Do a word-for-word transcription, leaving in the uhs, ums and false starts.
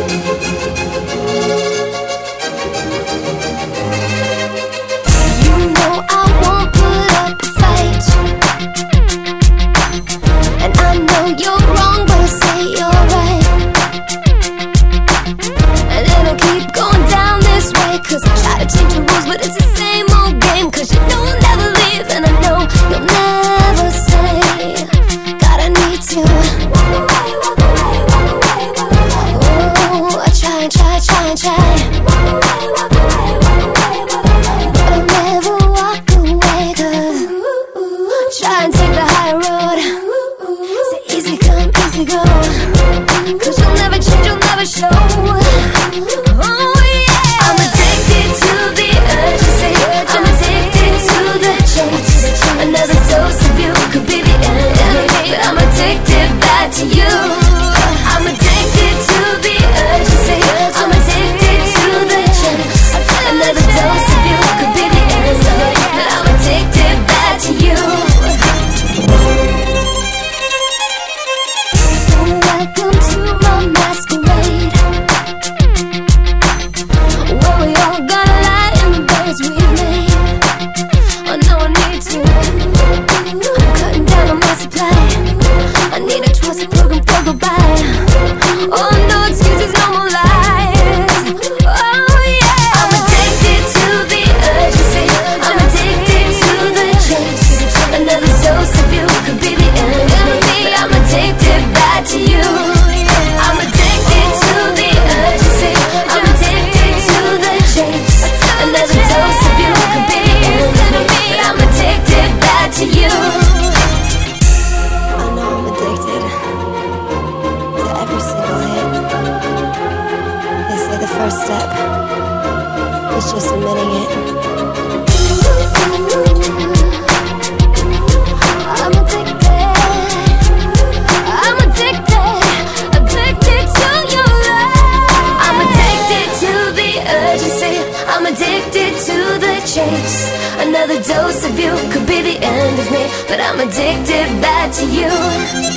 First step is just admitting it. I'm addicted. I'm addicted. Addicted to your love. I'm addicted to the urgency. I'm addicted to the chase. Another dose of you could be the end of me, but I'm addicted back to you.